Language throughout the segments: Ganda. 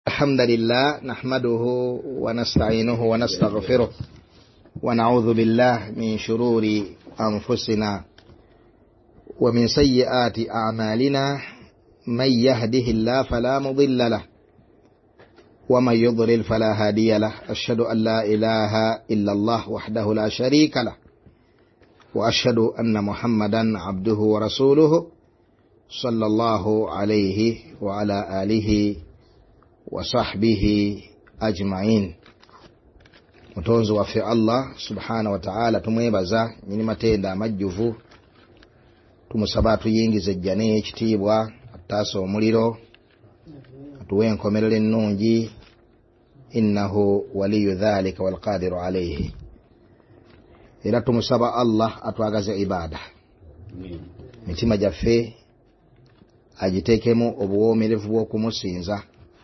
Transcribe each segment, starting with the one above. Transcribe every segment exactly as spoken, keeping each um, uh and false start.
الحمد لله نحمده ونستعينه ونستغفره ونعوذ بالله من شرور أنفسنا ومن سيئات أعمالنا من يهده الله فلا مضل له ومن يضلل فلا هادي له أشهد أن لا إله إلا الله وحده لا شريك له وأشهد أن محمدا عبده ورسوله صلى الله عليه وعلى آله وصحبه أجمعين. Mutonzi waffe Allah subhanahu wa ta'ala tumwebaza nyini matenda amajjuvu, tumusaba tuyingize ejjane ekitiibwa ataasa omuliro atuwe enkomerero ennungi innahu waliyu dhalika wal qadiru alayhi. Era tumusaba Allah atwagaze ibada, mitima gyaffe agiteekemu obuwoomerevu bw'okumusinza.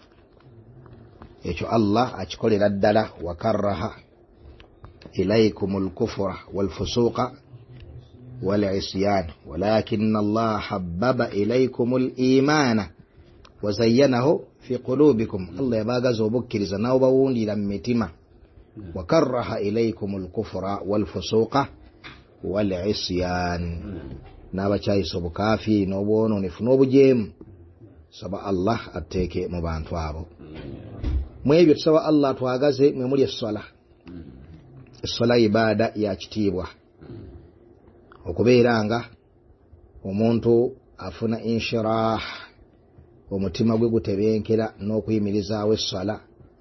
Ekyo Allah akikolera ddala. Wakarraha ilaykumul kufra wal fusuqa wal isyan walakinna Allah habbaba ilaykumul imana wa zayyanahu fi qulubikum. Allah yabagaza obukkiriza nawo bawundira mu mitima. Wakarraha ilaykumul kufra wal fusuqa wal isyan, n'abakyayisa obukafi n'obwononefu n'obujeemu. Saba Allah ateeke mu bantu abo. Mwebyo tusaba Allah twagaze mwe muli essola. Essola ibada ya kitiibwa, okubeeranga omuntu afuna inshirah, omutima gwe gutebenkera n'okuyimirizaawo essola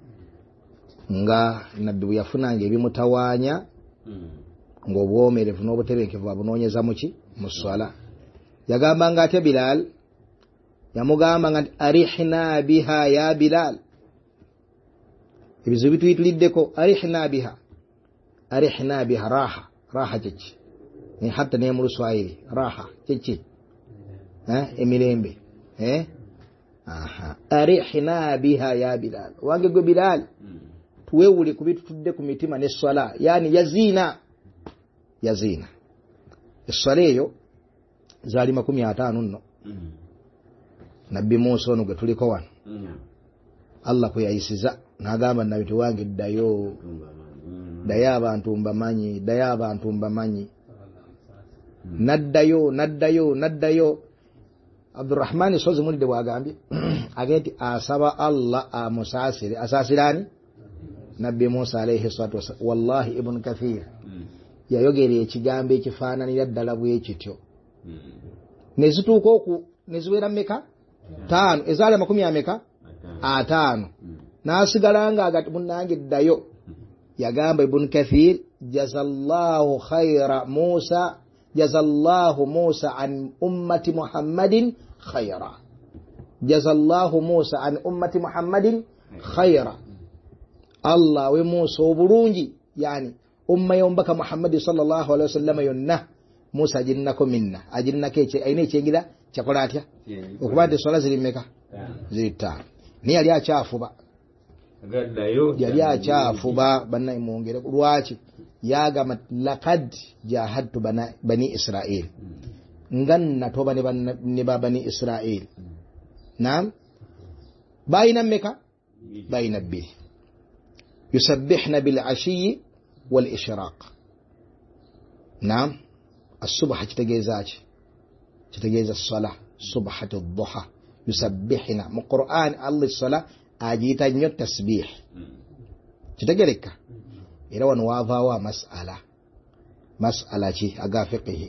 nga nabbi bwe yafunanga ebimutawaanya ng'obwomerevu n'obutebenkevu abunoonyeza muki mu ssola. Yagambanga atya Bilal, yamugamba nga arihna biha ya Bilal, ebizibu bituyituliddeko. Arihna biha, arihna biha, raha raha kyeki ne hatta ne mu Luswayiri raha kyeki eh emirembe eh aha. Arihna biha ya Bilal, wange gwe Bilal tuwewule kubitutudde ku mitima ne swala, yani yazina yazina. Esswala eyo zaali makumi ataano nno. Nabbi Musa ono gwe tuliko wano, Allah kwe yayisiza n'agamba nabbi wange ddayo ddayo abantu mbamanyi, ddayo abantu mbamanyi. Naddayo naddayo naddayo. Abdurrahman Sozi mulide bwagambye agenti asaba Allah amusaasire. Asaasirani? Nabbi Musa alayhi salatu wasallam. Wallahi Ibn Kathir yayogera ekigambo ekifaananira ddala bwe kityo. Nezituuka oku neziwera mmeka? Taano. Ezaali makumi ameka? Ataano. N'asigalanga agati munnange ddayo. Yagamba Ibn Kathir, jazallahu khayra Musa, jazallahu Musa an ummati Muhammadin khayra, jazallahu Musa an ummati Muhammadin khayra. Allah we Musa obulungi, yani umma yombaka Muhammad sallallahu alaihi wasallam yonna Musa ajinnako minna, ajinnako eche aine ekyengira kyakola atya okubadde swala ziri mmeka? Ziri ttaano. Naye yali akyafuba, yali akyafuba bannaye mwongere. Lwaki? Yagamba laqad jahadtu bani Israel, nga natoba ne bani Israel. Naam, bayina mmeka? Bayina bbiri. Yusabbihna bil ashiyi wal ishraq. Naam, as-subha kitegeeza ki? Kitegeeza as-salah, subhatu ad-duha. Yusabbihna mu Qur'an Allah as-salah ajita nnyo tasbih. Kitegereka? Era wano waavaawo mas'ala. Mas'ala ki? Aga fiqhi.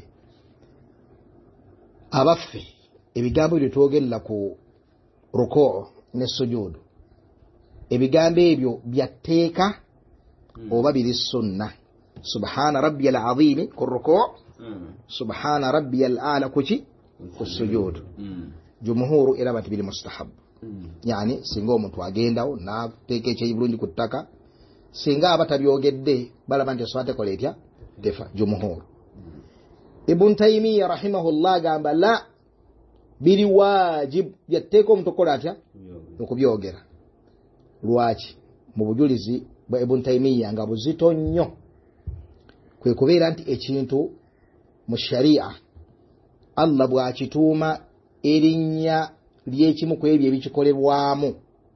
Abaffe ebigambo bye twogerera ku rukuu ne sujuudu, ebigambo ebyo byatteeka oba biri sunna? Subhana rabbiyal azim ku rukuu, subhana rabbiyal a'la kuki? Ku sujuudu. Jumhuru era bati biri mustahab. Yani singa omuntu agendawo n'ateeka ekyebulungi ku ttaka, singa abatabyogedde balaba nti swate kola etya tefa. Jumhuru. Ibn Taymiyyah rahimahullah gamba la, biri wajib, byatteeka omuntu okola atya okubyogera. Lwaki? Mu bujulizi bwa Ibn Taymiyyah nga buzito nnyo, kwe kubeera nti ekintu mu sharia Allah bw'akituuma erinnya lyekimu ku ebyo ebikikolebwamu,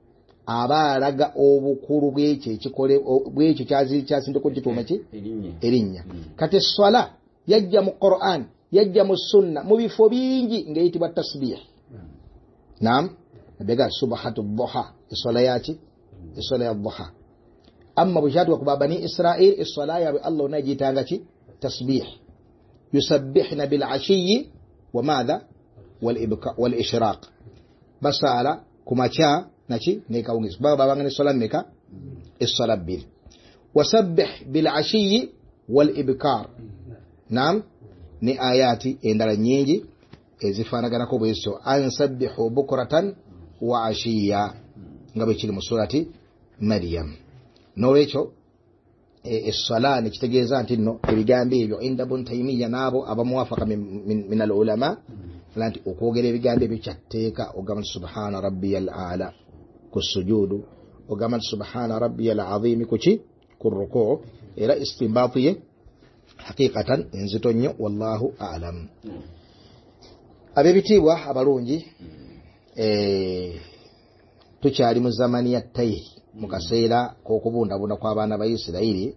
aba alaga obukulu bw'ekyo ekikole bw'ekyo kyazindiko kituuma ki erinnya kati essala yajja mu Qur'an yajja mu sunna mu bifo bingi ng'eyitibwa tasbih naam bega subhatu dhuha essala yaki essala ya dhuha amma bujatu kwa bani Israil essala ya Allah unajitanga ki tasbih yusabbihna bil ashiyi wa madha wal ibka wal ishraq basala kumacha nachi neka ungis baba bangane sola meka essala bil wasabbih bil ashiyi wal ibkar naam ni ayati endala nyingi ezifanagana ko bweso ansabbihu bukratan wa ashiya ngabe kiri mu surati Maryam nowecho essala ne kitegeeza nti no ebigambo ebyo inda bun Taymiya nabo abamuwafaka min, min al ulama lanti okwogera ebigambo ebyo kyatteeka ogamba subhana rabbiyal aala ku sujudu ogamba subhana rabbiyal azim kuki ku ruku era istinbatu ye hakikatan enzito nnyo wallahu a'lam abebitibwa abalungi eh tukyali mu zamani ya tayi mu kaseera k'okubundabunda kw'abaana ba Isirayiri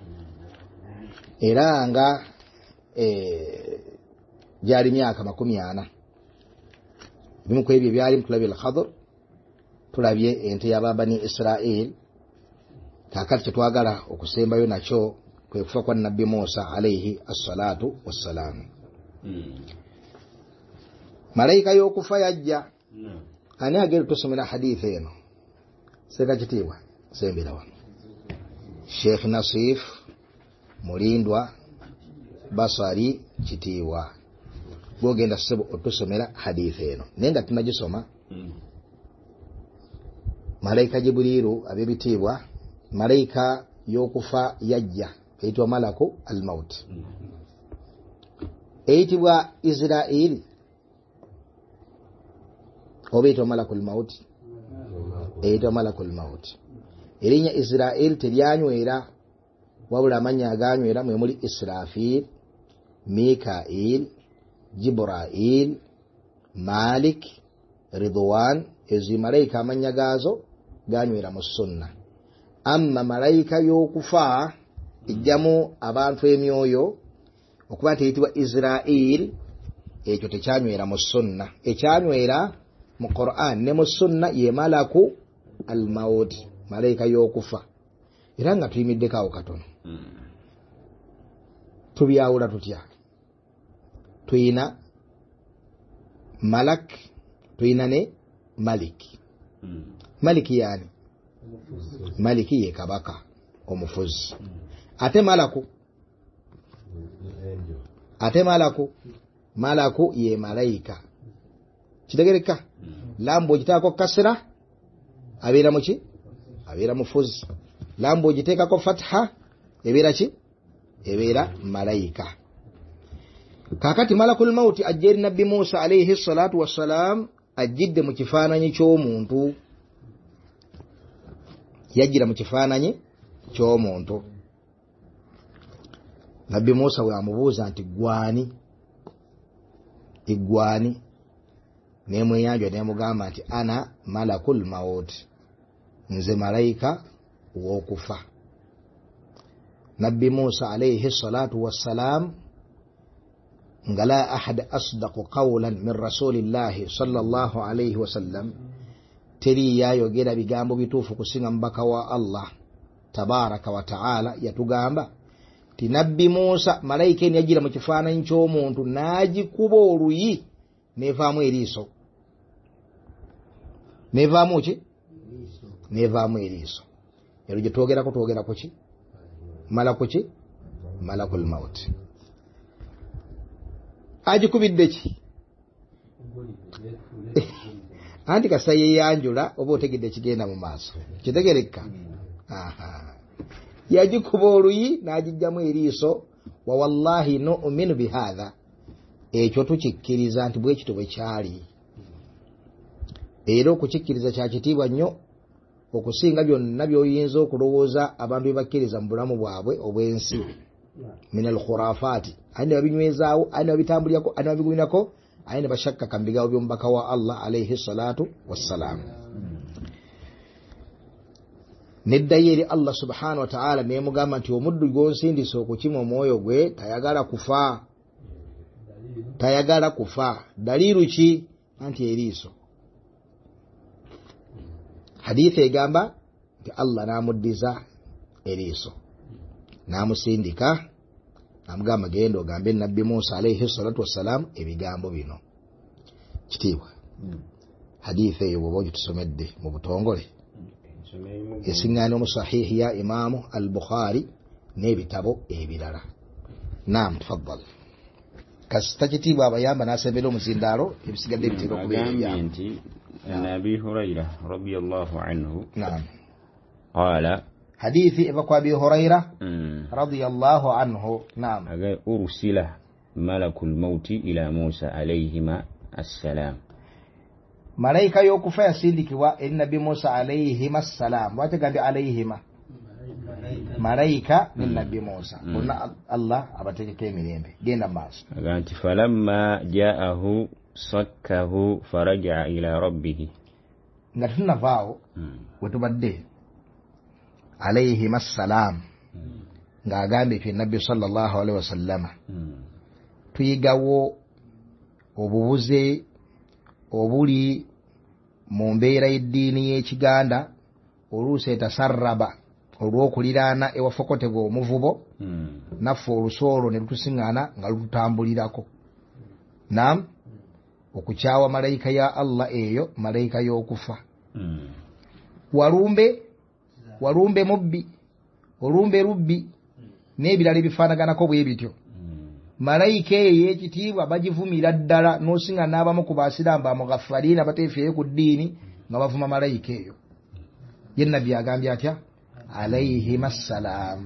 era nga eh gyali myaka makumi ana bimu ku ebyo byali mutulabye al-Khadr tulabye ente y'ababani Israel kakati twagala okusembayo nakyo kwe kufa kwa Nabbi Musa alayhi as-salatu was-salam mm. malaika y'okufa yajja no. ani agere tusomera hadithi eno seka kitiibwa sembera wano Sheikh Nasif Mulindwa Basari kitiibwa bogenda sebo otusomera hadithi eno nenga tunagisoma mm. malaika Jibrilu abebitibwa malaika y'okufa yajja eitwa malaku al-maut mm. eitibwa Israel obeitwa malaku al-maut eitwa malaku al-maut erinya Israel teryanywera wabula amanya aganywera mwe muli Israfil Mikail Jibrail Malik Ridwan ezi malaika amanya gazo ganywera mu sunna amma malaika y'okufa ijjamu abantu emyoyo okuba teyitibwa Israel ekyo tekyanywera mu sunna ekyanywera mu Qur'an ne mu sunna ye malaku al-maut malaika y'okufa era nga tuyimiddeko awo katono mm. tubyawula tutya tuyina malak tuyina ne malik mm. maliki yani maliki ye kabaka omufuzi mm. ate malaku ate malaku malaku ye malaika kitegereka mm. lambo gitako kasra abira muki abira mufuzi lambo gitekako fatha ebira ki ebira malaika kakati malakul mauti ajjeri Nabbi Musa alayhi salatu wassalam ajidde mu kifaananyi ky'omuntu yajira mu kifaananyi ky'omuntu Nabbi Musa we amubuuza nti gwani igwani nemweyanjwa nemugamba nti ana malakul maut nze malaika w'okufa Nabbi Musa alayhi salatu wassalam nga la ahad asdaqu qawlan min rasulillahi sallallahu alayhi wasallam teri yayogera bigambo bituufu kusinga mbaka wa Allah tabaraka wa taala yatugamba ti Nabbi Musa malaika ni yajira mu kifaananyi ky'omuntu n'agikuba oluyi nevaamu eriiso nevaamu ki nevaamu eriiso ero gye twogerako twogerako ki malaku ki malakul maut agikubidde ki anti kasaye yanjula oba otegedde kigenda mu maaso kitegereka aha yagikuba oluyi n'agijjamu eriiso wa wallahi nu'minu bihadha ekyo tukikkiriza nti bwe kito bwe kyali era okukikkiriza kya kitiibwa nnyo okusinga byonna by'oyinza okulowooza abantu bye bakkiriza mu bulamu bwabwe obw'ensi min al-khurafati ayina babinywezaawo ayina babitambulyako ayina babiguminako ayina bashakkaka mu bigambo by'omubaka wa Allah alayhi salatu wassalam neddayo eri Allah subhanahu wa ta'ala nemugamba nti omuddu gw'onsindise okukima omwoyo gwe tayagala kufa tayagala kufa dalilu ki anti eriiso hadithi egamba nti Allah namuddiza eriiso namusindika namugamba genda ogambe nabbi Musa alayhi salatu wassalam ebigambo bino kitiibwa hadithi eyo bwoba ogitusomedde mu butongole esiŋŋaana mu sahihi ya imamu al-Bukhari n'ebitabo ebirala. Naam, tafaddal. Kasita kitiibwa abayamba n'asembera omuzindaalo ebisigadde bitera okubeera ebyama. عن أبي هريرة رضي الله عنه نعم قال حديث أبي هريرة رضي الله عنه نعم أرسل ملك الموت إلى موسى عليهما السلام ملائكة يوكفا يسيدك والنبي موسى عليهما السلام واتقى عليهما ملائكة للنبي موسى قلنا الله أبتك كيمين جينا ماس فلما جاءه صكه فرجع إلى ربه نحن فاو وتبدي عليهما السلام ngagambe fi nabbi sallallahu alaihi wasallam tuyigawo obubuze obuli mu mbeera y'eddiini y'ekiganda oluusi etasarraba olw'okuliraana ewafokotebwa omuvubo naffe olusoolo ne lutusiŋŋaana nga lututambulirako. Naam, okukyawa malayika ya Allah eyo malayika y'okufa. walumbe walumbe mubbi olumbe rubbi n'ebirala ebifaanaganako bwe bityo. Malayika eyo y'ekitiibwa bagivumira ddala n'osinga n'abamu ku baasiraamu bamugaffaliina abateefeeyo ku ddiini nga bavuma malayika eyo. Ye Nabbi agambye atya alayhima assalaam.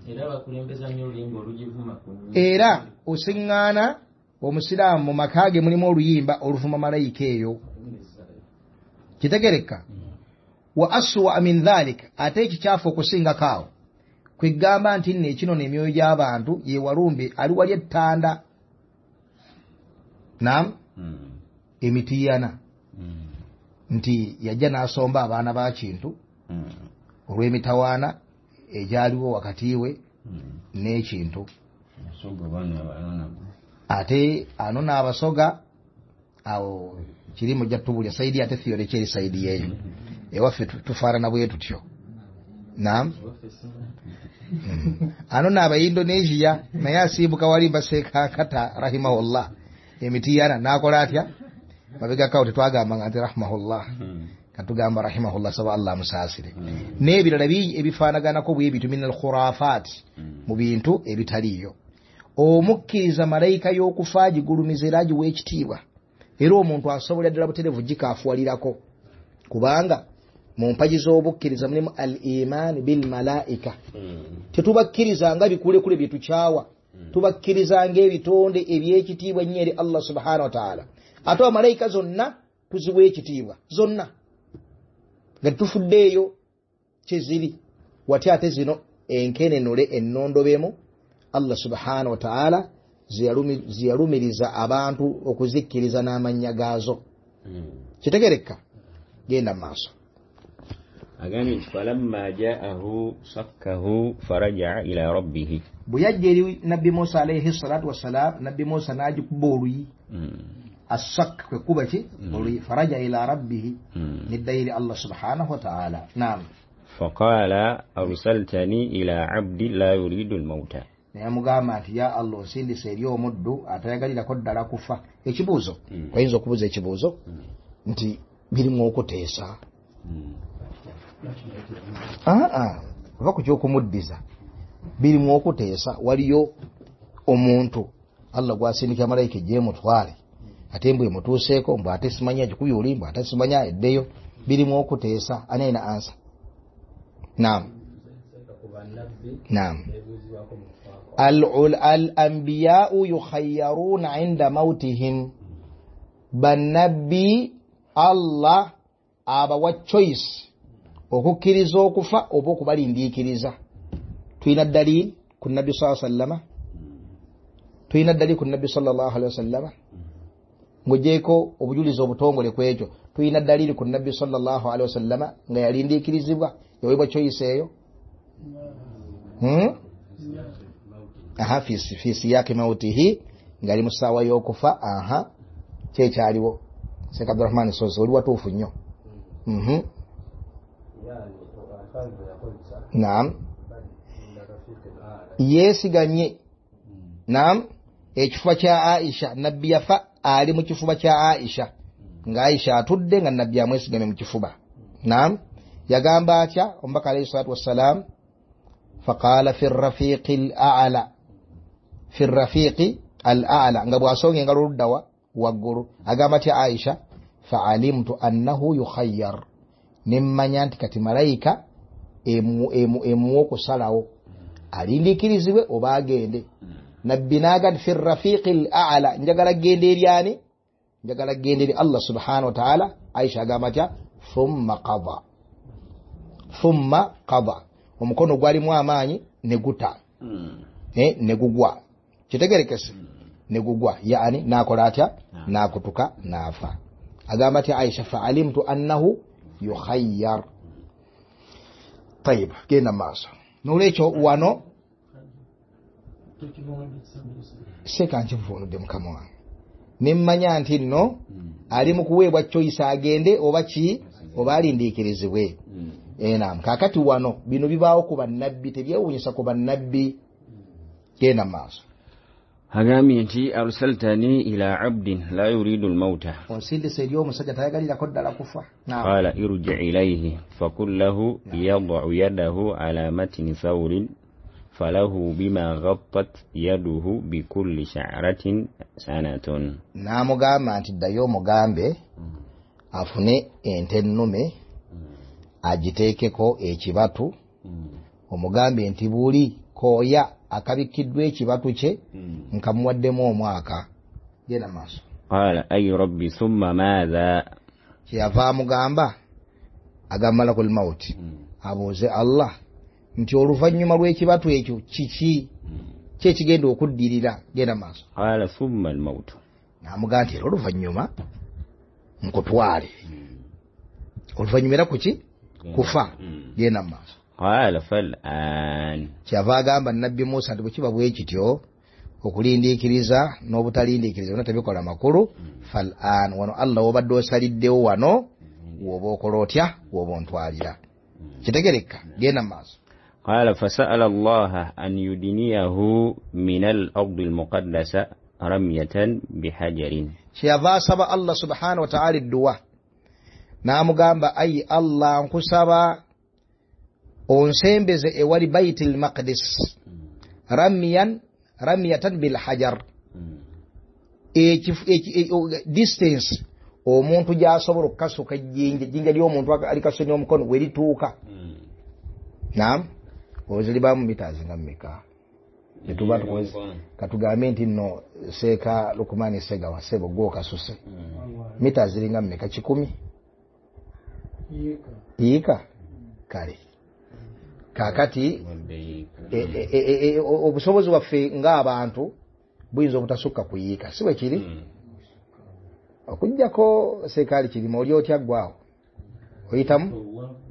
Era osiŋŋaana omusiraamu mu maka ge mulimu oluyimba oluvuma malayika eyo. Kitegereka? Wa aswa min dhalik, ate ekikyafu okusingako awo kwegamba nti nno ekino n'emyoyo gy'abantu ye walumbe ali wali ettanda. Naam, emitiyana nti yajja n'asomba abaana ba kintu olw'emitawaana egyaliwo wakati we n'ekintu. Ate anona abasoga awo kiri mujja tubulya saidi ate thiyole kyeri saidi yeyo ewaffe tufaarana bwe tutyo. Naam, anona aba Indonesia naye asiibuka wali baseeka kata rahimahullah emitiyana n'akola atya mabegakawo tetwagamba nga nti rahimahullah katugamba rahimahullah saba Allah musaasire n'ebirala ebifaanaganako bwe bitu min al-khurafat mu bintu ebitaliyo. Omukkiriza malayika y'okufa gigulumiza era giwa ekitiibwa era omuntu asobola ddala butereevu gikaafuwalirako kubanga mu mpagi z'obukkiriza mulimu al-iman bil malaika. Tetubakkiriza nga bikulekule bye tukyawa, tubakkiriza ng'ebitonde eby'ekitiibwa nnyo eri Allah subhanahu wa ta'ala. Ate amalayika zonna tuziwa ekitiibwa zonna nga tufuddeeyo kyeziri wati ate zino enkenenole ennondobemu Allah subhanahu wa ta'ala ziyalumiriza abantu okuzikkiriza n'amannya gaazo. Kitegereka? Genda maaso. Agani falamma ja'ahu sakkahu faraja'a ila rabbih. Buyajja eri Nabbi Musa alayhi salatu wassalam, Nabbi Musa n'agikuba oluyi. As-sakk kwe kuba ki oluyi faraja ila rabbih nidda eri Allah subhanahu wa ta'ala. Naam. Faqala arsaltani ila 'abdi la yuridu al-mauta. Naye mugamba nti ya Allah osindise eri omuddu atayagalirako ddala kufa. Ekibuuzo oyinza okubuuza ekibuuzo nti birimu okuteesa. Aa ova ku kyokumuddiza birimu okuteesa. Waliyo omuntu Allah gwasindika malayika ejje mutwale ate mbwe mutuuseeko mbwe ate simanya gikubye oli mbwe ate simanya eddeyo. Birimu okuteesa. Ani ayina ansa? Naam. Naam. Al-anbiya'u yukhayyaruna 'inda mautihim. Bannabbi Allah abawa choice okukkiriza okufa oba okubalindiikiriza. Tuyina dalili ku Nabbi sallallahu alaihi wasallam. Tuyina dalili ku Nabbi sallallahu alaihi wasallam. Ngojeeko obujulizi obutongole kwekyo. Tuyina dalili ku Nabbi sallallahu alaihi wasallam nga yalindiikirizibwa yawebwa choice eyo hmm? aha fi fi siyaki mautihi ngali musawa yokufa aha kyekyaliwo Sheikh Abdurrahman Sozo oli watuufu nnyo mhm naam yesiganye naam ekifuba kya Aisha nabbi yafa ali mu kifuba kya Aisha nga Aisha atudde nga nabbi amwesigame mu kifuba naam yagamba atya omubaka alayhi salatu wassalam faqala fi rafiqi al-a'la fi rafiqi al-a'la nga bwasonge nga luddawa waggulu agamba atya Aisha fa'alimtu annahu yukhayyar nimmanya nti kati malayika emu emu emu okusalawo alindikirizibwe oba agende nabbi naga fi rafiqi al-a'la njagala gende eryani njagala gende eri Allah subhanahu wa ta'ala Aisha agamba atya thumma qada thumma qada omukono gwalimu amaanyi neguta mm. eh negugwa kitegerekese mm. negugwa yani nakola atya nah. nakutuka nafa agamba ati Aisha fa'alimtu annahu yukhayyar tayib genda maso nolecho wano sekanchi mvuno de mkamwa nimmanya nti nno mm. ali mu kuwebwa choice agende oba ki oba alindikirizibwe mm. Enam kakati wano bino bibaawo ku bannabbi tebyewunyisa ku bannabbi genda maaso agambye nti arsaltani ila abdin la yuridu almauta onsindise eri omusajja tayagalira ko ddala kufa qala irji ilayhi fakul lahu yad'u yadahu ala matni thawrin falahu bima ghattat yaduhu bikulli sha'ratin sanatun namugamba nti ddayo mugambe afune ente ennume agiteekeko ekibatu mm. omugambe nti buli koya akabikiddwa ekibatu kye mm. nkamuwaddemu omwaka genda maaso qala ay rabbi thumma madha kyava mugamba agamba lakul mauti mm. abuuze Allah nti oluvannyuma lw'ekibatu ekyo kiki mm. kyekigenda okuddirira genda maaso qala thumma almaut namugamba nti oluvannyuma nkutwale mm. oluvannyuma era kuki kufa genda maaso qala fal an kyava agamba nabbi Musa nti bwekiba bwe kityo okulindiikiriza n'obutalindiikiriza byonna tebikola makulu fal an wano Allah wobadde osaliddewo wano woba okola otya woba ontwalira kitegereka genda maaso qala fasa'ala Allah an yudiniyahu min al-ardi al-muqaddasa ramyatan bihajarin kyava asaba Allah subhanahu wa ta'ala edduwa namugamba ayi Allah nkusaba onsembeze ewali baitul maqdis ramiyan ramiyatan bil hajar e distance omuntu jasobola okukasuka jinja jinja lyo omuntu alikasonye omukono werituuka naam ozili bamu mitazi ngammeka etuba tukwezi katugambe nti nno Seeka Lukumani Sega wasebo goka suse mitazi linga mmeka kikumi yika kale kakati obusobozi waffe ng'abantu buyinza obutasukka kuyika siwe kiri okujjako Seekaali kirimo oli otya ggwawo oyitamu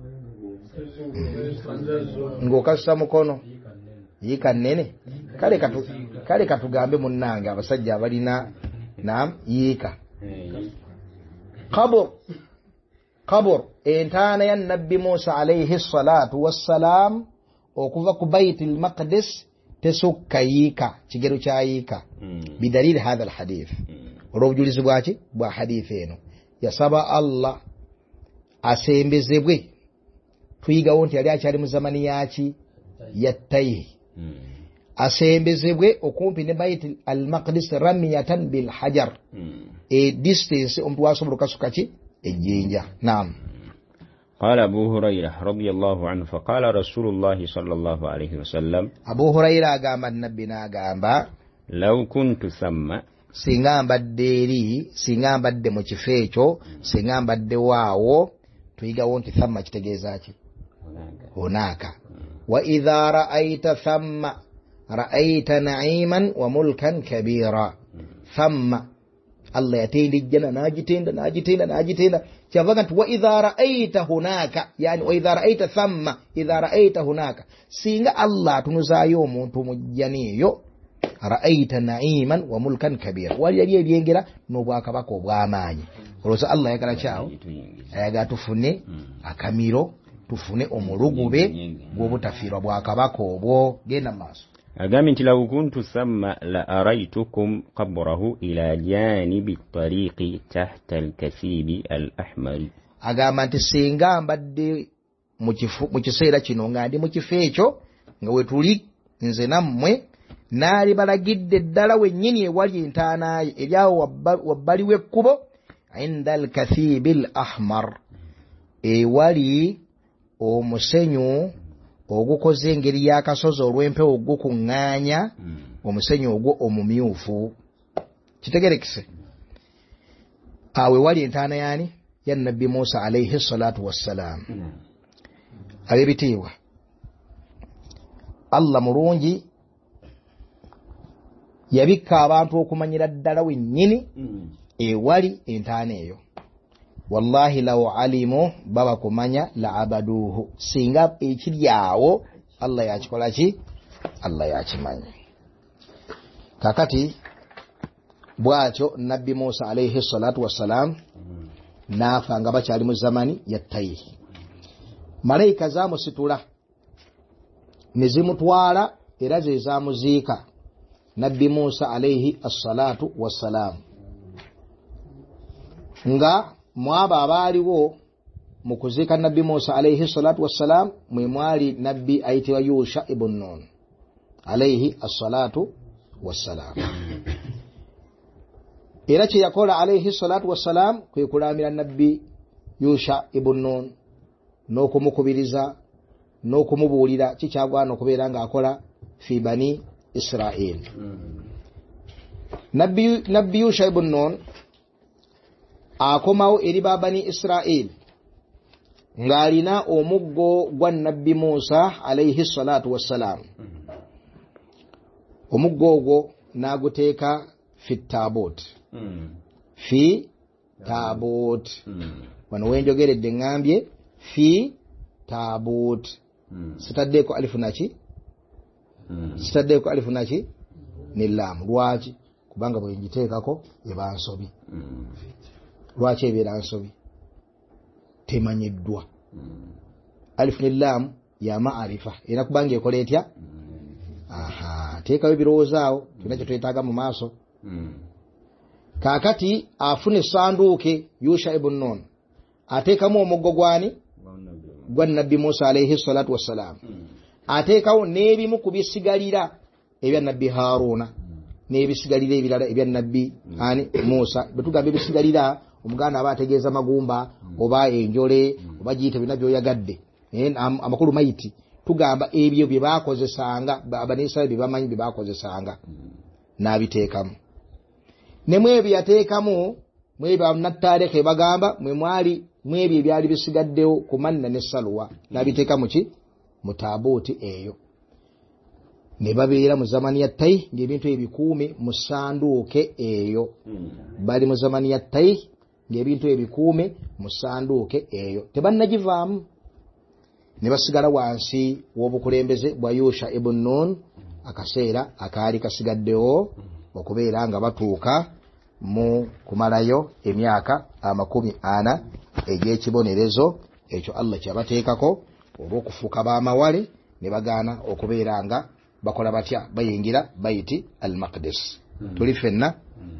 ng'okasusa mukono yika nnene kale katu kale katugambe munnange abasajja abalina naam yika qabr qabr entaana ya nabbi Musa alayhi salatu wassalam okuva ku baitul maqdis tesukka yika kigero kya yika bidalil hadha alhadith olw'obujulizi bwaki bwa hadith eno yasaba Allah asembezebwe tuyigawo nti yali akyali mu zamani yaki yattayi asembezebwe okumpi ne baitul al-maqdis ramiyatan bil hajar e distance omuntu wasobola okasuka ki ejjinja naam قال أبو هريرة رضي الله عنه فقال رسول الله صلى الله عليه وسلم أبو هريرة قام النبي قام لو كنت ثم singa mbadde eri singa mbadde mu kifo ekyo singa mbadde waawo tuyigawo nti thamma kitegeeza ki hunaka wa idha ra'aita thamma ra'aita na'iman wa mulkan kabira thamma Allah yatenda ejjana najitenda najitenda najitenda kyavaga nti wa idha ra'aita hunaka yani wa idha ra'aita thamma idha ra'aita hunaka singa Allah atunuzaayo omuntu mujjaniyo ra'aita na'iman wa mulkan kabira wali yali ebyengera n'obwakabaka obw'amaanyi olwoza Allah yagala kyawo ayaga tufune akamiro tufune omulugube gw'obutafiirwa bwakabaka obwo genda maaso agambye nti law kuntu thamma la araitukum qabrahu ila janibi tariqi tahta alkasibi alahmari agamba nti singa mbadde mu kiseera kino nga ndi mu kifo ekyo nga wetuli nze nammwe naali balagidde ddala wennyini ewali entaanaye eryawo wabbali w'ekkubo inda alkathibi alahmar ewali omusenyu ogukoze engeri y'akasozi olw'empewo ogukuŋŋaanya omusenyu ogwo omumyufu kitegerekese awe wali entaana yaani ya nabbi Musa alayhi salatu wassalam ab'ebitiibwa Allah mulungi yabikka abantu okumanyira ddala wennyini ewali entaana eyo wallahi law alimu baba kumanya la abaduhu singa ekiryawo Allah yakikola ki Allah yakimanya kakati bwatyo nabbi Musa alayhi salatu wassalam nafa nga bakyali mu zamani ya Tayhi malaika zamusitula nezimutwala era ze zamuziika nabbi Musa alayhi assalatu wassalam nga mwaba abaaliwo mu kuziika nabbi Musa alayhi salatu wassalam mwe mwali nabbi ayitibwa Yusha ibn Nun alayhi assalatu wassalam era kye yakola alayhi salatu wassalam kwe kulamira nabbi Yusha ibn Nun n'okumukubiriza n'okumubuulira kikyagwana okubeera nga akola fi bani Israel nabbi nabbi Yusha ibn Nun akomawo eri babani Israel ng'alina omuggo gwa nabbi Musa alayhi salatu wassalam omuggo ogwo n'aguteeka fi tabot fi tabot wano wenjogeredde ngambye fi tabot sitaddeko alifu naki sitaddeko alifu naki ne lam lwaki kubanga bwe njiteekako eba nsobi lwaki ebeera nsobi temanyiddwa alifu ne lam ya maarifa era kubanga ekola etya aha teekawo ebirowoozaawo kyonna kye twetaaga mu maaso kaakati afuna essanduuke Yusha ibn Nun ateekamu omuggo gwani gwa nabbi Musa alayhi salatu wassalam ateekawo n'ebimu ku bisigalira ebya nabbi Haruna n'ebisigalira ebirala ebya nabbi ani Musa betugamba ebisigalira omuganda aba ategeeza magumba oba enjole oba giyita bina byoyagadde amakulu mayiti tugamba ebyo bye baakozesanga abanisiraeli bye bamanyi bye baakozesanga n'abiteekamu ne mwebyo yateekamu mwebyo abanataaleka bagamba mwe mwali mwebyo ebyali bisigaddewo ku manna ne saluwa n'abiteekamu ki mu taabuuti eyo ne babeera mu zamani ya Tayhi ng'ebintu ebikuume mu ssanduuke eyo bali mu zamani ya Tayhi ng'ebintu ebikuume mu ssanduuke eyo tebannagivaamu ne basigala wansi w'obukulembeze bwa Yusha ibn Nun akaseera akaali kasigaddewo okubeera nga batuuka mu kumalayo emyaka amakumi ana egy'ekibonerezo ekyo Allah kyabateekako olw'okufuuka b'amawale ne bagaana okubeera nga bakola batya bayingira Baiti al-Maqdis hmm. tuli fenna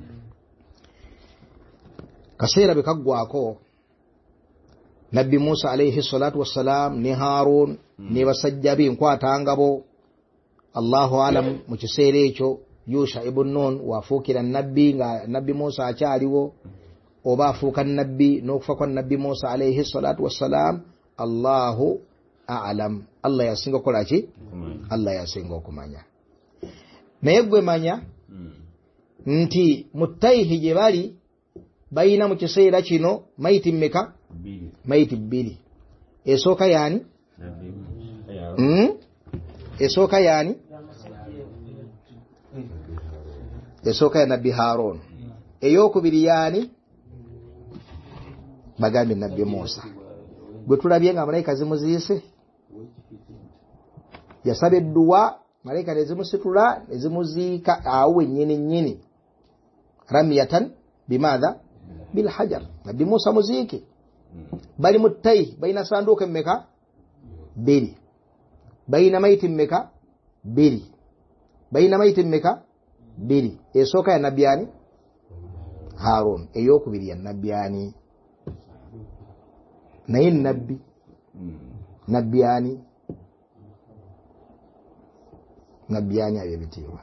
kaseera bekaggwako nabbi Musa alayhi salatu wassalam ne Harun hmm. ne basajja be nkwatangabo Allahu alam mu kiseera ekyo Yusha ibn Nun wafuukira nabbi nga nabbi Musa akyaliwo oba afuuka nabbi n'okufa kwa nabbi Musa alayhi salatu wassalam Allahu a'lam Allah yasinga kola ki mm. Allah yasinga okumanya naye gwe manya mm. nti mutaihi gye bali bayina mu kiseera kino maiti mmeka bili. maiti bbiri esooka yani mm? esooka yani esooka ya nabbi Harun eyokubiri yani bagambye nabbi Musa gwe tulabye nga malayika zimuziise yasaba edduwa malayika nezimusitula nezimuziika awo nyini nyini ramiyatan bimadha bilhajar nabbi Musa muziike bali mutai baina sanduka mmeka biri baina maiti mmeka biri baina maiti mmeka biri esooka ya nabyani Harun eyokubiri ya nabyani naye nabbi nabyani nabyani ayebitiwa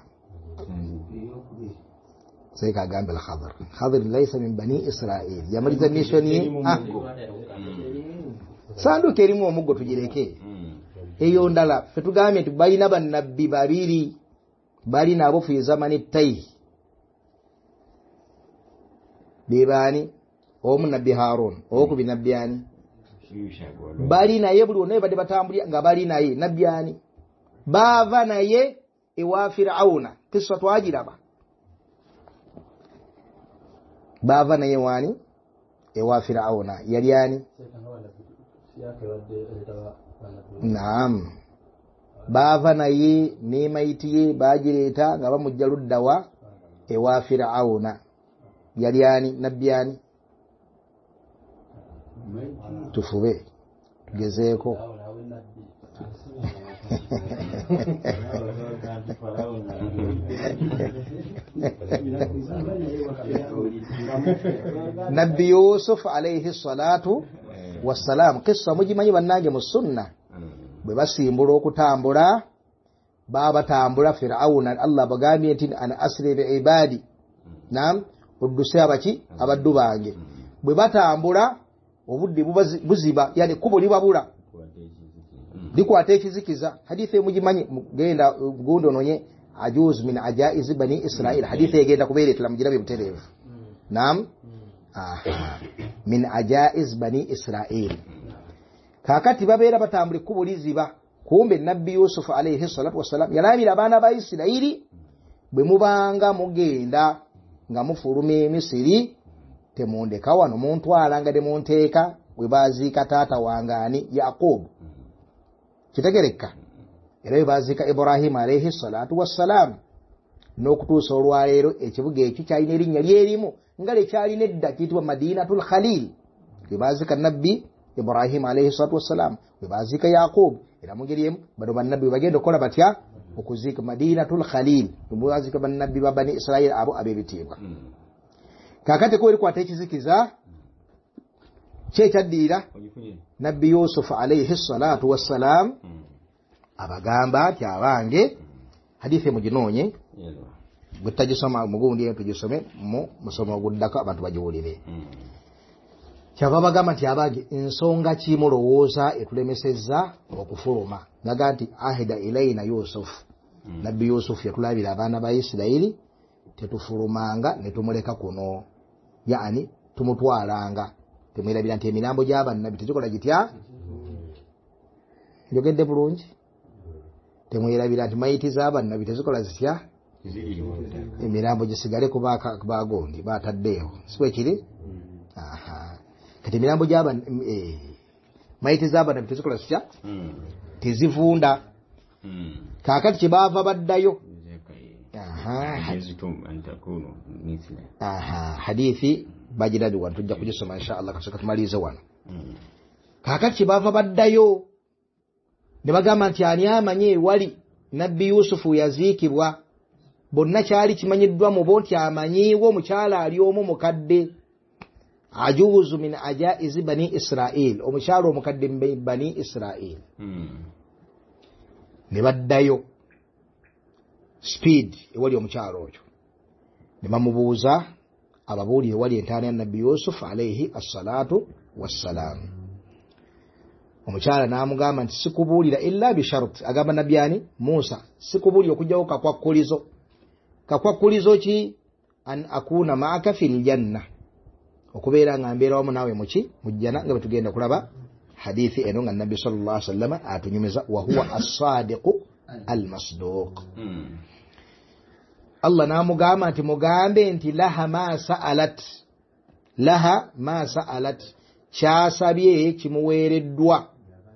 سيك أجانب الخضر خضر ليس من بني إسرائيل يمرز ميشوني آه ساندو كريمو مغو تجيريكي eyo ndala fetugamye tubalina bannabbi babiri bali nabo fi zamani tay bibani omu nabbi Harun okubi nabyani bali naye buli onaye badde batambulya nga bali naye nabyani bava naye ewa Firauna kisa twagiraba bava naye wani ewa Firauna yali yani naam bava naye ne maitiye bajireeta nga bamujja luddawa ewa Firauna yali yani nabyani tufube tugezeeko nabbi Yusuf alayhi salatu wassalam qissa mujimanyi bannange mu sunna bwe basimbula okutambula baba tambula Firauna Allah bagambye nti ana asri bi ibadi nam uddusa abaki abaddu bange bwe batambula obudde buziba yani kubo libabula likwata ekizikiza hadithi mujimanyi genda gundo nonye ajuz min ajaiz bani Israil hadithi egenda kuberetera mujirabe buterevu nam aha min ajaiz bani Israil kakati babeera batambule kubo liziba kumbe nabbi Yusuf alayhi salatu wassalam yalamira abaana ba Isiraili bwe mubanga mugenda nga mufulume Misiri temundeka wano muntwala nga demunteeka bwe baziika taata wangani Yaqub kitegereka era baziika Ibrahim alayhi salatu wassalam n'okutuusa olwaleero ekibuga ekyo kyalina erinnya lyerimu nga lekyalina edda kiyitibwa Madinatul Khalil bwe baziika nabbi Ibrahim alayhi salatu wassalam bwe baziika Yaqub era mugeri emu bano bannabbi bagenda okukola batya okuziika Madinatul Khalil bwe baziika bannabbi ba Bani Israil abo ab'ebitiibwa kakati ko erikwata ekizikiza kyekyaddiira nabbi Yusuf alayhi salatu wassalam abagamba ati abange hadithi muginoonye bwe tagisoma mugundi tugisome mu musomo oguddako abantu bagiwulire kyava bagamba nti abange ensonga kimulowooza etulemesezza okufuluma naga nti ahida ilaina Yusuf nabbi Yusuf yatulabira abaana ba Isiraili tetufulumanga netumuleka kuno yani tumutwalanga temwerabira nti emirambo gy'abannabbi tegikola gitya njogedde bulungi temwerabira nti mayiti z'abannabbi tezikola zitya emirambo gisigale kubagondi bataddeewo siwe kiri aha kati emirambo gy'aban eh mayiti z'abannabbi tezikola zitya tezivunda kakati kyebaava baddayo aha aha hadithi bajiradi wano tujja kugisoma insha Allah kasaka tumalize wano kakati bava baddayo ne bagamba nti ani amanye wali nabbi Yusufu yaziikibwa bonna kyali kimanyiddwa mu bonti amanyiwo mukyala ali omu mukadde ajuzu min ajaiz bani Israil omukyala omukadde bani Israil ne baddayo speed ewali omukyala oyo ne bamubuuza ababuulire wali entaana ya nabbi Yusuf alayhi assalatu wassalam omukyala n'amugamba nti sikubuulira illa bishart agamba nabyani Musa sikubuulira okujjawo kakwakkulizo kakwakkulizo ki an akuna maaka fil janna okubeera nga mbeera wamu naawe muki mujjana nga betugenda kulaba hadithi eno nga nabbi sallallahu alaihi wasallam atunyumiza wa huwa as-sadiqu al-masduq Allah namugamba nti mugambe nti laha ma sa'alat laha ma sa'alat kyasabye kimuweereddwa.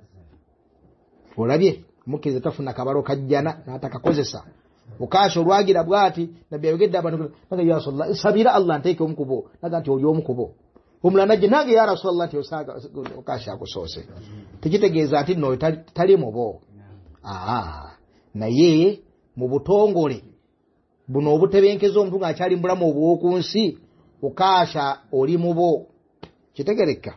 Olabye mukkiriza tafuna kabalo kajjana n'atakakozesa mukaasha olwagira bwati nabbi ayogedde abantu naga ya Rasulullah sabira Allah nteeke omukubo naga nti oli omukubo omulala najje nange ya Rasulullah nti osaaga mukaasha akusoose tekitegeeza ati no tali mubo. Aa naye mu butongole buno obutebenkezo omuntu ng'akyali mubulamu obw'oku nsi mukaasha oli mubo kitegereka.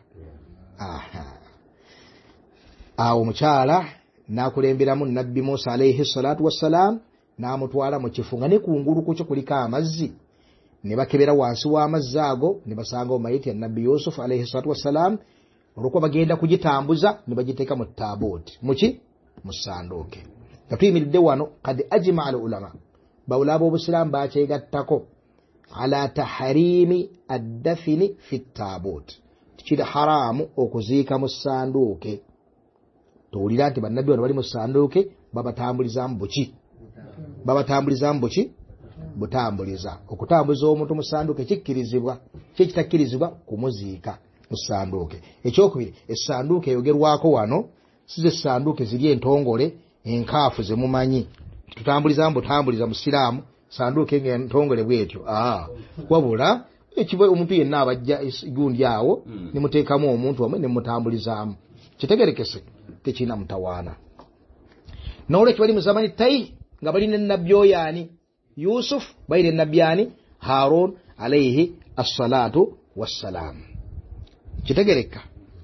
Awo omukyala n'akulemberamu nabbi Musa alayhi salatu wassalam n'amutwala mu kifunga ne kungulu kukyo kuliko amazzi ne bakebera wansi w'amazzi ago ne basanga omayiti ya nabbi Yusuf alayhi salatu wassalam. Olw'okuba bagenda kugitambuza ne bagiteeka mu taaboti muki mu ssanduuke. Nga tuyimiridde wano kad ajma al ulama bawula b'obusiraamu bakyegattako ala tahrimi addafini fi taaboti kiri haramu okuziika mu ssanduuke. Towulira nti bannabbi bano bali mu ssanduuke babatambulizamu buki babatambulizamu buki butambuliza. Okutambuliza omuntu mu ssanduuke kikkirizibwa kye kitakkirizibwa kumuziika mu ssanduuke. Ekyokubiri essanduuke eyogerwako wano size essanduuke ziri entongole enkaafu ze mumanyi tutambulizamu butambuliza mu siraamu ssanduuke ng'entongole bwetyo. Aa wabula ekiba omuntu yenna abajja gundi awo ne muteekamu omuntu wamwe ne mutambulizaamu kitegerekese tekina mutawaana. N'olwekyo bali mu zamani tayi nga bali ne nabbi oyaani Yusuf bali ne nabbi ani Harun alayhi assalatu wassalaam kitegereka.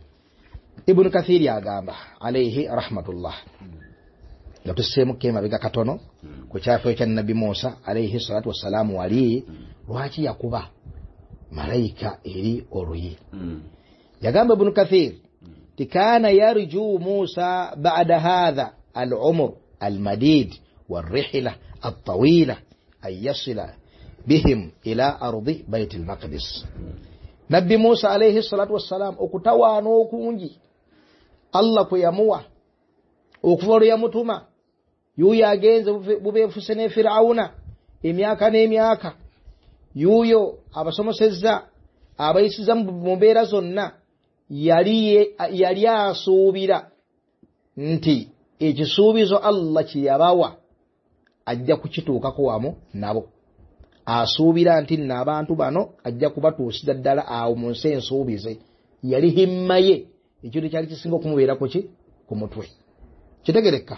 Ibn Kathir agamba alayhi rahmatullah nga tuseemuko emabega katono ku kyafo ekya nabbi Musa alayhi salatu wassalaam wali lwaki yakuba malayika eri oluyi. Yagamba Ibn Kathir كان يرجو موسى بعد هذا العمر المديد والرحلة الطويلة أن يصل بهم إلى أرض بيت المقدس. نبي موسى عليه الصلاة والسلام أكتوانو كونجي الله كيموا أكفر يمتما يويا جينز ببيفسني فرعون إمياكا نيمياكا يويو أبسوم سزا أبايسزا مبيرا زننا yali yali asuubira nti ekisuubizo Allah kiyabawa ajja kukituukako wamu nabo. Asuubira nti n'abantu bano ajja kubatuusira ddala awo mu nsi ensuubize. Yali himmaye ekintu kyali kisinga okumubeera ku ki ku mutwe kitegereka.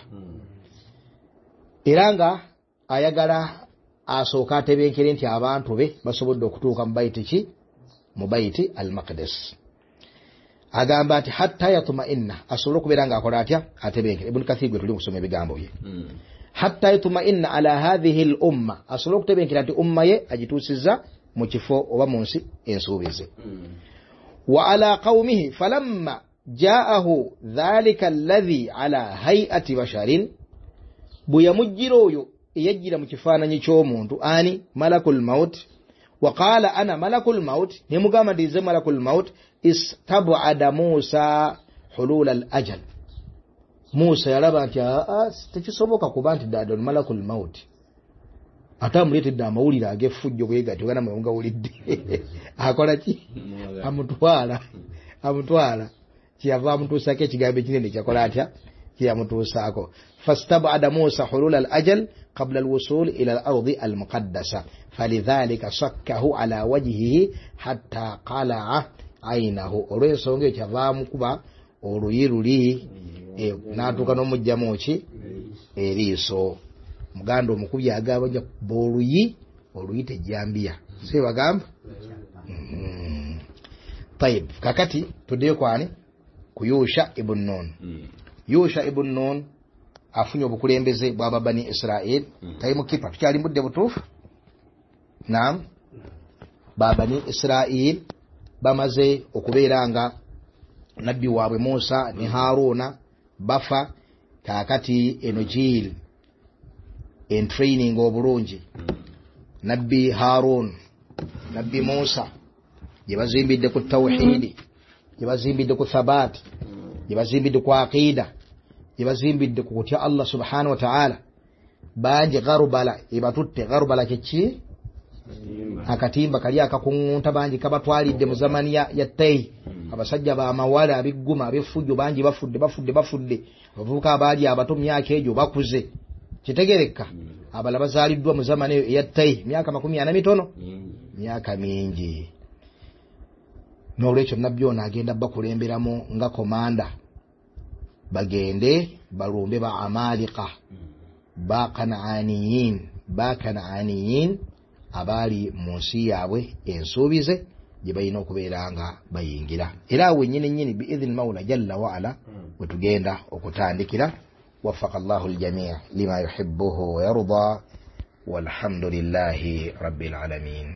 Era nga ayagala asooka atebenkere nti abantu be basobodde okutuuka mu bayiti ki mu bayiti al-Maqdis. Agamba ati hatta yatma'inna asobola okubeera nga akola atya atebenkere. Ibn Kathir gwe tuli kusoma ebigambo bye. Hatta yatma'inna ala hadhihi al umma asobola okutebenkera ati umma ye agituusiza mu kifo oba mu nsi ensuubize. Wa ala qaumihi falamma ja'ahu dhalika alladhi ala hay'ati basharin bwe yamujjira oyo eyajjira mu kifaananyi ky'omuntu ani malakul maut wa qala ana malakul maut ne mugamba ndize malakul maut istab'ada Musa hulul al-ajal. Musa yalaba nti tekisoboka kuba nti ddala malakul maut atamuleetedde amawulire ag'effujjo bwegati ogana mwe ngawulidde akola ki amutwala amutwala kyava amutuusako ekigambo ekinene kyakola atya kyamutuusaako. fastab'ada Musa hulul al-ajal qabla al-wusul ila al-ardi al-muqaddasa falidhalika sakkahu ala wajhihi hatta qala'a aynahu. Olw'ensonga ekyo kyavaamu kuba oluyi luli n'atuuka n'omugjamu ki eriiso. Muganda omukubi agamba nja kuba oluyi oluyi tejjambiya si bagamba. Tayib kakati tuddeyo kwani ku Yusha ibn Nun. Yusha ibn Nun afunye obukulembeze bwa Bani Israel tayimukipa tukyali mbudde butuufu. Naam Bani Israel bamaze okubeera nga nabbi waabwe Musa ne Haruna bafa kakati enojil en training obulungi nabbi Harun nabbi Musa gye bazimbidde ku tawhidi gye bazimbidde ku thabat gye bazimbidde ku aqida gye bazimbidde ku kutya Allah subhanahu wa ta'ala bangi garubala ebatutte garubala kichi akatimba kali akakungunta bangi kabatwalidde mu zamani ya, ya tei abasajja ba mawala abiguma abifujjo bangi bafudde bafudde bafudde abavuka abali abato myaka ejo bakuze kitegereka abala bazaliddwa mu zamani ya tei myaka makumi ana mitono myaka mingi n'olwekyo nabbi ono agenda bakulemberamu nga komanda bagende balumbe ba amalika ba kanaaniyin ba kanaaniyin abali mu nsi yaabwe ensuubize gye balina okubeera nga bayingira era awo nyine nyini biidhni mawla jalla wa ala we tugenda okutandikira waffaka allahu aljamii lima yuhibbuhu wa yarda walhamdulillahi rabbil alamin.